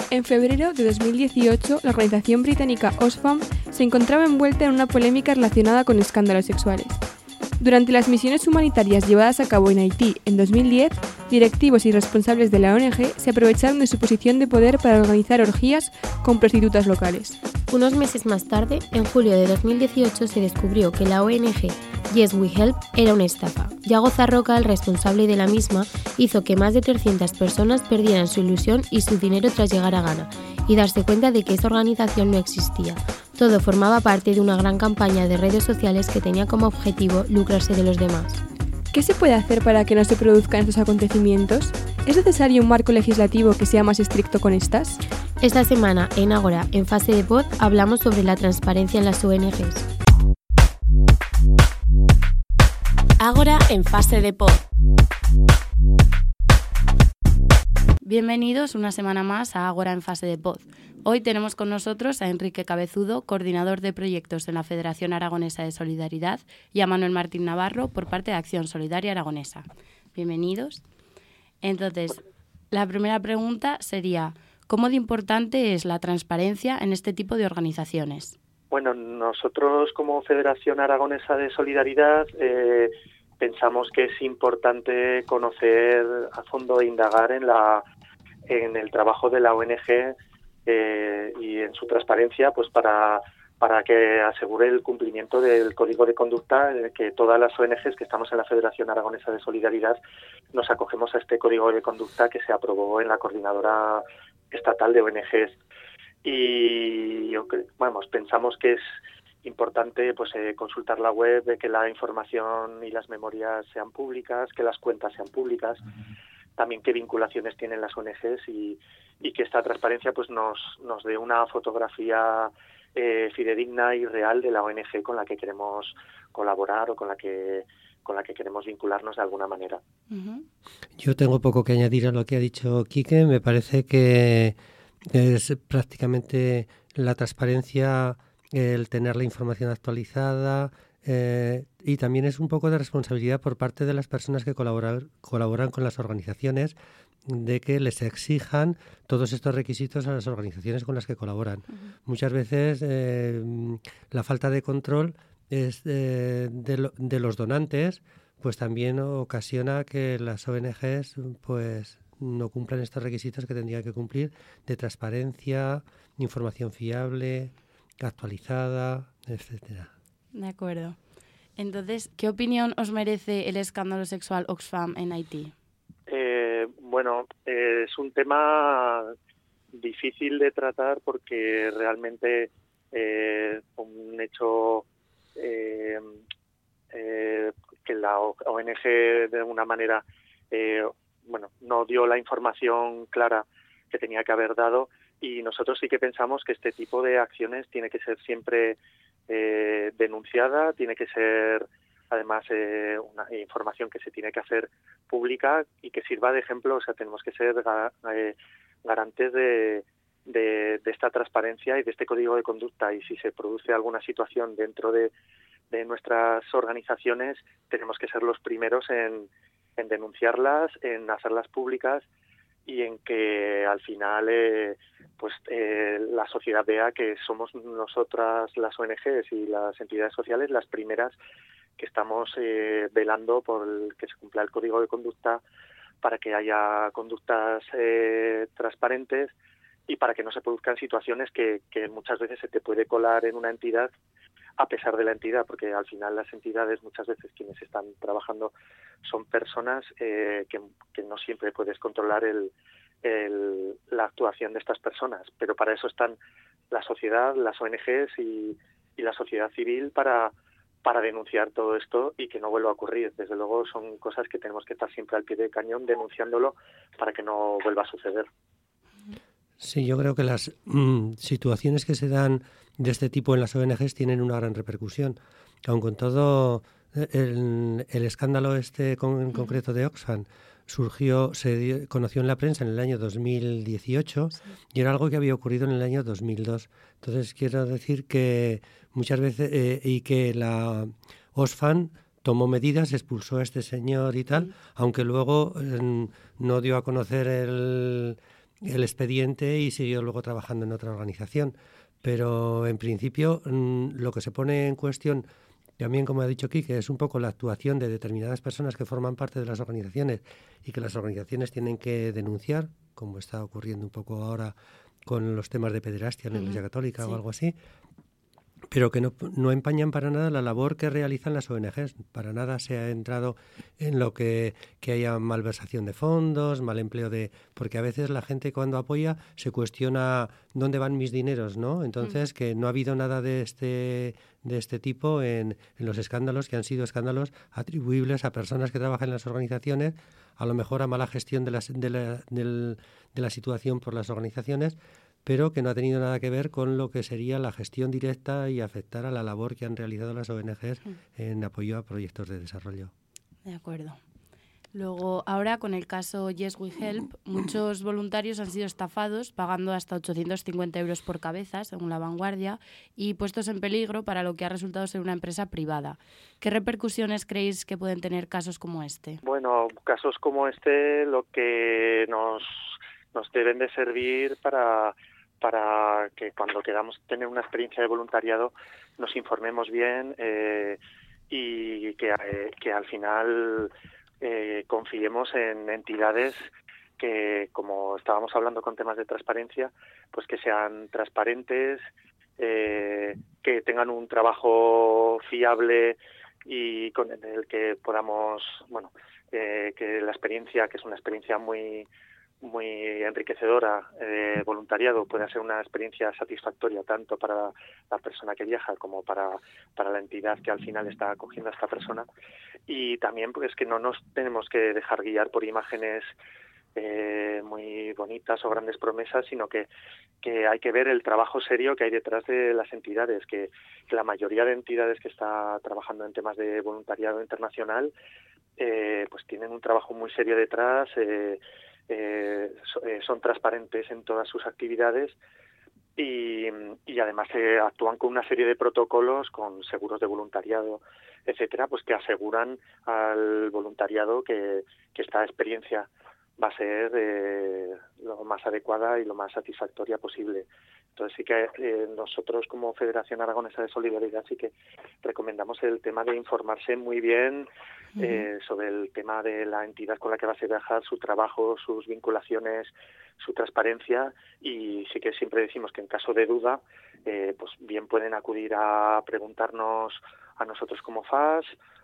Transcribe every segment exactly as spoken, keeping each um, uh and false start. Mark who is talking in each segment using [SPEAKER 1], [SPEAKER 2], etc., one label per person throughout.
[SPEAKER 1] En febrero de dos mil dieciocho, la organización británica Oxfam se encontraba envuelta en una polémica relacionada con escándalos sexuales. Durante las misiones humanitarias llevadas a cabo en Haití en dos mil diez, directivos y responsables de la O N G se aprovecharon de su posición de poder para organizar orgías con prostitutas locales.
[SPEAKER 2] Unos meses más tarde, en julio de dos mil dieciocho, se descubrió que la O N G Yes We Help era una estafa. Yago Zarroca, el responsable de la misma, hizo que más de trescientas personas perdieran su ilusión y su dinero tras llegar a Ghana y darse cuenta de que esa organización no existía. Todo formaba parte de una gran campaña de redes sociales que tenía como objetivo lucrarse de los demás.
[SPEAKER 1] ¿Qué se puede hacer para que no se produzcan estos acontecimientos? ¿Es necesario un marco legislativo que sea más estricto con estas?
[SPEAKER 2] Esta semana, en Ágora, en Fase de Pod, hablamos sobre la transparencia en las O N Ges.
[SPEAKER 3] Ágora en Fase de Pod. Bienvenidos una semana más a Ágora en Fase de Pod. Hoy tenemos con nosotros a Enrique Cabezudo, coordinador de proyectos en la Federación Aragonesa de Solidaridad, y a Manuel Martín Navarro por parte de Acción Solidaria Aragonesa. Bienvenidos. Entonces, la primera pregunta sería, ¿cómo de importante es la transparencia en este tipo de organizaciones?
[SPEAKER 4] Bueno, nosotros como Federación Aragonesa de Solidaridad eh, pensamos que es importante conocer a fondo e indagar en la en el trabajo de la O N G eh, y en su transparencia, pues para para que asegure el cumplimiento del código de conducta, eh, que todas las O N Ges que estamos en la Federación Aragonesa de Solidaridad nos acogemos a este código de conducta que se aprobó en la Coordinadora Estatal de O N Ges. Y bueno, pensamos que es importante pues eh, consultar la web, de que la información y las memorias sean públicas, que las cuentas sean públicas, también qué vinculaciones tienen las O N Ges y, y que esta transparencia pues nos, nos dé una fotografía eh, fidedigna y real de la O N G con la que queremos colaborar o con la que con la que queremos vincularnos de alguna manera.
[SPEAKER 5] Uh-huh. Yo tengo poco que añadir a lo que ha dicho Quique. Me parece que es prácticamente la transparencia, el tener la información actualizada, eh, y también es un poco de responsabilidad por parte de las personas que colaboran, colaboran con las organizaciones, de que les exijan todos estos requisitos a las organizaciones con las que colaboran. Uh-huh. Muchas veces eh, la falta de control es eh, de, lo, de los donantes, pues también ocasiona que las O N Ges pues no cumplan estos requisitos que tendrían que cumplir de transparencia, información fiable, actualizada, etcétera.
[SPEAKER 3] De acuerdo. Entonces, ¿qué opinión os merece el escándalo sexual Oxfam en Haití?
[SPEAKER 4] Eh, bueno, eh, es un tema difícil de tratar porque realmente eh, un hecho eh, eh, que la O N G de alguna manera eh, bueno, no dio la información clara que tenía que haber dado, y nosotros sí que pensamos que este tipo de acciones tiene que ser siempre eh, denunciada, tiene que ser además eh, una información que se tiene que hacer pública y que sirva de ejemplo. O sea, tenemos que ser ga- eh, garantes de, de, de esta transparencia y de este código de conducta, y si se produce alguna situación dentro de, de nuestras organizaciones, tenemos que ser los primeros en en denunciarlas, en hacerlas públicas y en que al final eh, pues eh, la sociedad vea que somos nosotras, las O N Ges y las entidades sociales, las primeras que estamos eh, velando por el, que se cumpla el código de conducta, para que haya conductas eh, transparentes y para que no se produzcan situaciones que, que muchas veces se te puede colar en una entidad a pesar de la entidad, porque al final las entidades, muchas veces quienes están trabajando son personas eh, que, que no siempre puedes controlar el, el, la actuación de estas personas, pero para eso están la sociedad, las O N Ges y, y la sociedad civil para, para denunciar todo esto y que no vuelva a ocurrir. Desde luego son cosas que tenemos que estar siempre al pie del cañón denunciándolo para que no vuelva a suceder.
[SPEAKER 5] Sí, yo creo que las mm, situaciones que se dan de este tipo en las O N Ges tienen una gran repercusión. Aun con todo, el, el escándalo este con, en concreto de Oxfam surgió, se dio, conoció en la prensa en el año dos mil dieciocho, sí, y era algo que había ocurrido en el año dos mil dos. Entonces, quiero decir que muchas veces, eh, y que la Oxfam tomó medidas, expulsó a este señor y tal, sí, aunque luego eh, no dio a conocer el... el expediente y siguió luego trabajando en otra organización. Pero en principio lo que se pone en cuestión, también como ha dicho Quique, es un poco la actuación de determinadas personas que forman parte de las organizaciones y que las organizaciones tienen que denunciar, como está ocurriendo un poco ahora con los temas de pederastia en la Iglesia Católica sí. o algo así, pero que no, no empañan para nada la labor que realizan las O N Ges. Para nada se ha entrado en lo que, que haya malversación de fondos, mal empleo de... Porque a veces la gente cuando apoya se cuestiona dónde van mis dineros, ¿no? Entonces, mm. que no ha habido nada de este de este tipo en, en los escándalos, que han sido escándalos atribuibles a personas que trabajan en las organizaciones, a lo mejor a mala gestión de, las, de, la, del, de la situación por las organizaciones, pero que no ha tenido nada que ver con lo que sería la gestión directa y afectar a la labor que han realizado las O N Ges en apoyo a proyectos de desarrollo.
[SPEAKER 3] De acuerdo. Luego, ahora con el caso Yes We Help, muchos voluntarios han sido estafados pagando hasta ochocientos cincuenta euros por cabeza, según La Vanguardia, y puestos en peligro para lo que ha resultado ser una empresa privada. ¿Qué repercusiones creéis que pueden tener casos como este?
[SPEAKER 4] Bueno, casos como este lo que nos, nos deben de servir para... para que cuando queramos tener una experiencia de voluntariado nos informemos bien eh, y que, eh, que al final eh, confiemos en entidades que, como estábamos hablando con temas de transparencia, pues que sean transparentes, eh, que tengan un trabajo fiable y con el que podamos, bueno, eh, que la experiencia, que es una experiencia muy muy enriquecedora de eh, voluntariado, puede ser una experiencia satisfactoria tanto para la persona que viaja como para, para la entidad que al final está acogiendo a esta persona. Y también pues que no nos tenemos que dejar guiar por imágenes eh, muy bonitas o grandes promesas, sino que, que hay que ver el trabajo serio que hay detrás de las entidades, que, que la mayoría de entidades que está trabajando en temas de voluntariado internacional eh, pues tienen un trabajo muy serio detrás, eh, Eh, son transparentes en todas sus actividades y, y además eh, actúan con una serie de protocolos, con seguros de voluntariado, etcétera, pues que aseguran al voluntariado que, que esta experiencia va a ser eh, lo más adecuada y lo más satisfactoria posible. Entonces sí que eh, nosotros como Federación Aragonesa de Solidaridad sí que recomendamos el tema de informarse muy bien eh, uh-huh. sobre el tema de la entidad con la que vas a viajar, su trabajo, sus vinculaciones, su transparencia, y sí que siempre decimos que en caso de duda eh, pues bien pueden acudir a preguntarnos a nosotros como F A S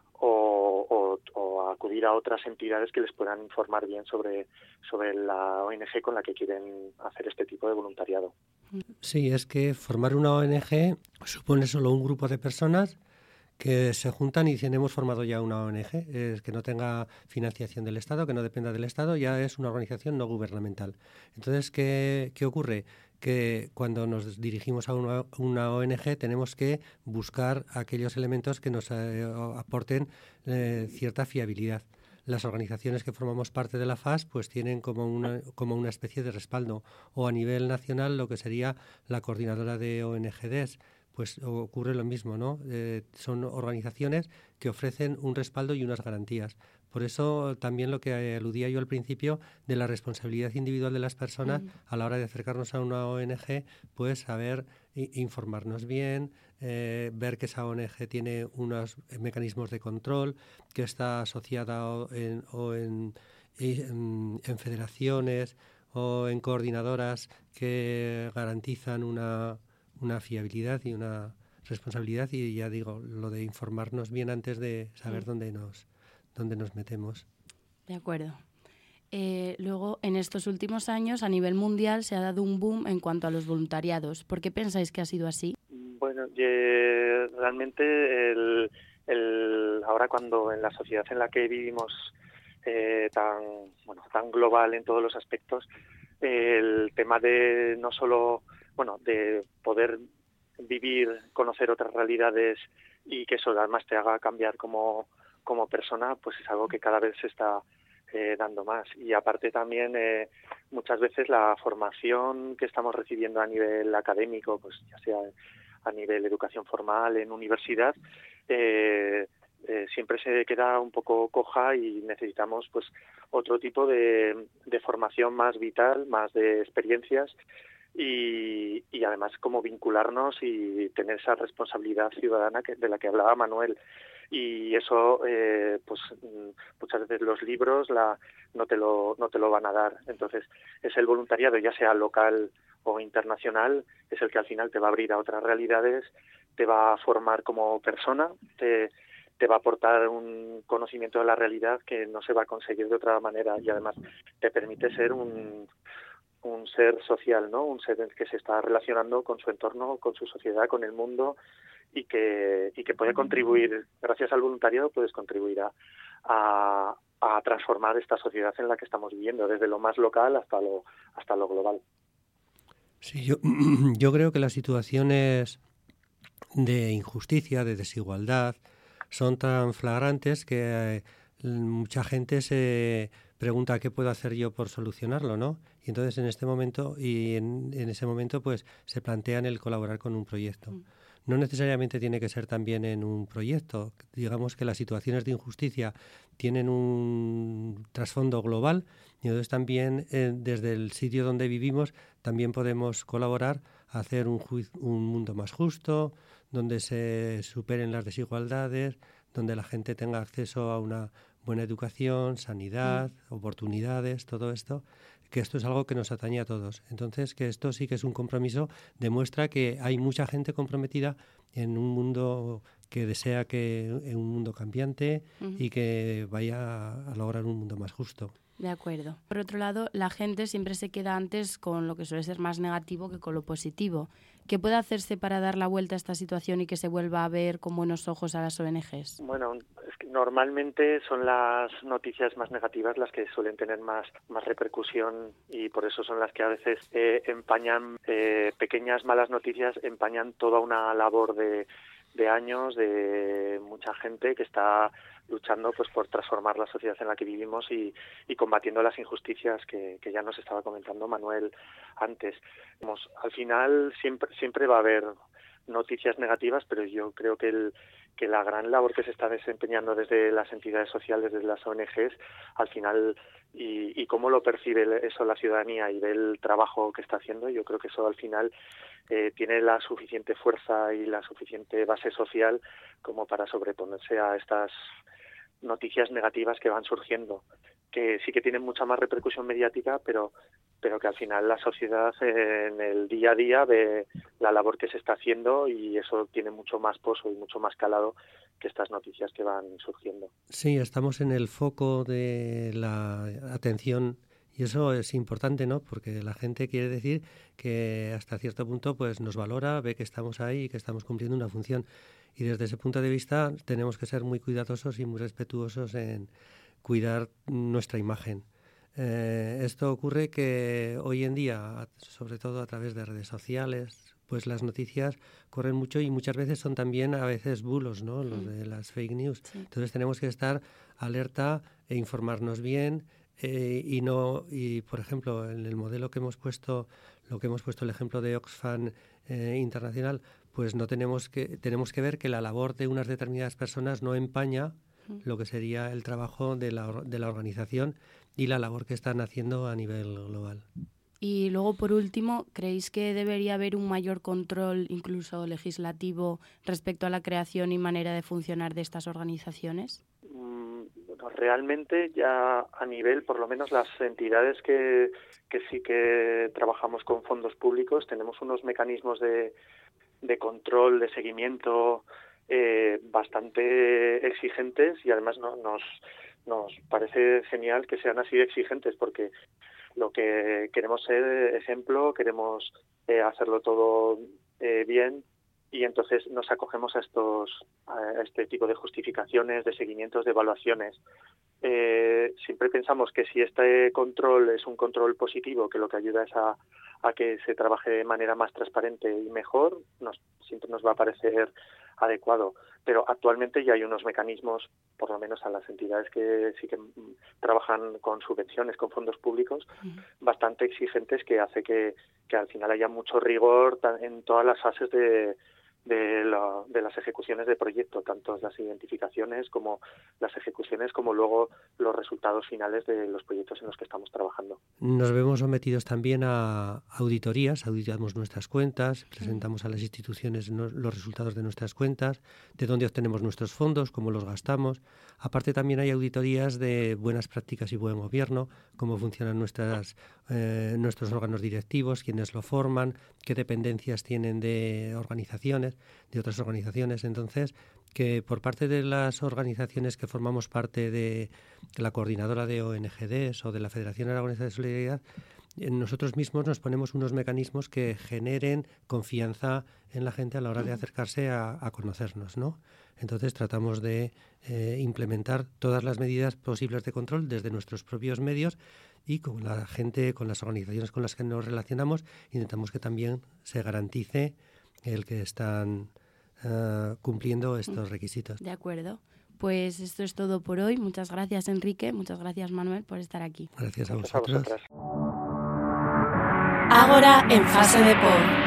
[SPEAKER 4] o, o, o acudir a otras entidades que les puedan informar bien sobre, sobre la O N G con la que quieren hacer este tipo de voluntariado.
[SPEAKER 5] Sí, es que formar una O N G supone solo un grupo de personas que se juntan y dicen hemos formado ya una O N G, es que no tenga financiación del Estado, que no dependa del Estado, ya es una organización no gubernamental. Entonces, ¿qué, qué ocurre? Que cuando nos dirigimos a una, una O N G tenemos que buscar aquellos elementos que nos eh, aporten eh, cierta fiabilidad. Las organizaciones que formamos parte de la F A S pues tienen como una, como una especie de respaldo, o a nivel nacional lo que sería la coordinadora de O N G Ds, pues ocurre lo mismo, ¿no? Eh, son organizaciones que ofrecen un respaldo y unas garantías. Por eso también lo que aludía yo al principio de la responsabilidad individual de las personas uh-huh. a la hora de acercarnos a una O N G, pues saber informarnos bien, eh, ver que esa O N G tiene unos mecanismos de control, que está asociada o en, o en, en, en federaciones o en coordinadoras que garantizan una una fiabilidad y una responsabilidad, y ya digo, lo de informarnos bien antes de saber sí. dónde nos dónde nos metemos.
[SPEAKER 3] De acuerdo. Eh, luego, en estos últimos años, a nivel mundial, se ha dado un boom en cuanto a los voluntariados. ¿Por qué pensáis que ha sido así?
[SPEAKER 4] Bueno, eh, realmente el, el, ahora cuando en la sociedad en la que vivimos eh, tan, bueno, tan global en todos los aspectos, eh, el tema de no solo bueno, de poder vivir, conocer otras realidades y que eso además te haga cambiar como, como persona, pues es algo que cada vez se está eh, dando más. Y aparte también eh, muchas veces la formación que estamos recibiendo a nivel académico, pues ya sea a nivel educación formal en universidad, eh, eh, siempre se queda un poco coja y necesitamos pues otro tipo de, de formación más vital, más de experiencias y, y además como vincularnos y tener esa responsabilidad ciudadana que, de la que hablaba Manuel. Y eso eh, pues muchas veces los libros la, no te lo no te lo van a dar. Entonces es el voluntariado, ya sea local o internacional, es el que al final te va a abrir a otras realidades, te va a formar como persona, te, te va a aportar un conocimiento de la realidad que no se va a conseguir de otra manera y además te permite ser un un ser social, ¿no? Un ser que se está relacionando con su entorno, con su sociedad, con el mundo y que y que puede contribuir, gracias al voluntariado puedes contribuir a, a, a transformar esta sociedad en la que estamos viviendo, desde lo más local hasta lo hasta lo global.
[SPEAKER 5] Sí, yo, yo creo que las situaciones de injusticia, de desigualdad, son tan flagrantes que eh, mucha gente se pregunta qué puedo hacer yo por solucionarlo, ¿no? Y entonces en este momento y en, en ese momento pues se plantean el colaborar con un proyecto. Mm. No necesariamente tiene que ser también en un proyecto. Digamos que las situaciones de injusticia tienen un trasfondo global y entonces también eh, desde el sitio donde vivimos también podemos colaborar a hacer un, ju- un mundo más justo, donde se superen las desigualdades, donde la gente tenga acceso a una buena educación, sanidad, mm. oportunidades, todo esto, que esto es algo que nos atañe a todos. Entonces, que esto sí que es un compromiso, demuestra que hay mucha gente comprometida en un mundo que desea que en un mundo cambiante uh-huh. y que vaya a lograr un mundo más justo.
[SPEAKER 3] De acuerdo. Por otro lado, la gente siempre se queda antes con lo que suele ser más negativo que con lo positivo. ¿Qué puede hacerse para dar la vuelta a esta situación y que se vuelva a ver con buenos ojos a las O N Ges?
[SPEAKER 4] Bueno, es que normalmente son las noticias más negativas las que suelen tener más, más repercusión y por eso son las que a veces eh, empañan, eh, pequeñas malas noticias empañan toda una labor de, de años de mucha gente que está luchando pues por transformar la sociedad en la que vivimos y, y combatiendo las injusticias que, que ya nos estaba comentando Manuel antes. Vamos, al final siempre siempre va a haber noticias negativas, pero yo creo que el que la gran labor que se está desempeñando desde las entidades sociales, desde las O N Ges, al final, y, y cómo lo percibe eso la ciudadanía y ve el trabajo que está haciendo, yo creo que eso al final eh, tiene la suficiente fuerza y la suficiente base social como para sobreponerse a estas noticias negativas que van surgiendo, que sí que tienen mucha más repercusión mediática, pero pero que al final la sociedad eh, en el día a día ve la labor que se está haciendo y eso tiene mucho más poso y mucho más calado que estas noticias que van surgiendo.
[SPEAKER 5] Sí, estamos en el foco de la atención y eso es importante, ¿no? Porque la gente quiere decir que hasta cierto punto pues nos valora, ve que estamos ahí y que estamos cumpliendo una función. Y desde ese punto de vista tenemos que ser muy cuidadosos y muy respetuosos en cuidar nuestra imagen. Eh, esto ocurre que hoy en día, sobre todo a través de redes sociales, pues las noticias corren mucho y muchas veces son también a veces bulos, ¿no? Los de las fake news. Sí. Entonces tenemos que estar alerta e informarnos bien eh, y no y por ejemplo en el modelo que hemos puesto, lo que hemos puesto el ejemplo de Oxfam eh, Internacional, pues no tenemos que tenemos que ver que la labor de unas determinadas personas no empaña lo que sería el trabajo de la, de la organización y la labor que están haciendo a nivel global.
[SPEAKER 3] Y luego, por último, ¿creéis que debería haber un mayor control, incluso legislativo, respecto a la creación y manera de funcionar de estas organizaciones?
[SPEAKER 4] Mm, bueno, realmente ya a nivel, por lo menos las entidades que, que sí que trabajamos con fondos públicos, tenemos unos mecanismos de, de control, de seguimiento, Eh, bastante exigentes y además no, nos nos parece genial que sean así de exigentes porque lo que queremos ser ejemplo, queremos eh, hacerlo todo eh, bien y entonces nos acogemos a estos a este tipo de justificaciones, de seguimientos, de evaluaciones. Eh, siempre pensamos que si este control es un control positivo, que lo que ayuda es a, a que se trabaje de manera más transparente y mejor, nos, siempre nos va a parecer adecuado. Pero actualmente ya hay unos mecanismos, por lo menos a las entidades que sí que trabajan con subvenciones, con fondos públicos, uh-huh. bastante exigentes que hace que, que al final haya mucho rigor en todas las fases de de, la, de las ejecuciones de proyecto, tanto las identificaciones como las ejecuciones, como luego los resultados finales de los proyectos en los que estamos trabajando.
[SPEAKER 5] Nos vemos sometidos también a auditorías, auditamos nuestras cuentas, presentamos a las instituciones no, los resultados de nuestras cuentas, de dónde obtenemos nuestros fondos, cómo los gastamos. Aparte también hay auditorías de buenas prácticas y buen gobierno, cómo funcionan nuestras, eh, nuestros órganos directivos, quiénes lo forman, qué dependencias tienen de organizaciones, de otras organizaciones. Entonces, que por parte de las organizaciones que formamos parte de la coordinadora de O N G Ds o de la Federación Aragonesa de Solidaridad, nosotros mismos nos ponemos unos mecanismos que generen confianza en la gente a la hora de acercarse a, a conocernos, ¿no? Entonces tratamos de eh, implementar todas las medidas posibles de control desde nuestros propios medios y con la gente, con las organizaciones con las que nos relacionamos, intentamos que también se garantice el que están uh, cumpliendo estos requisitos.
[SPEAKER 3] De acuerdo. Pues esto es todo por hoy. Muchas gracias, Enrique. Muchas gracias, Manuel, por estar aquí.
[SPEAKER 5] Gracias a
[SPEAKER 4] Gracias
[SPEAKER 5] vosotros.
[SPEAKER 4] a vosotras.
[SPEAKER 3] Ahora en fase de pod.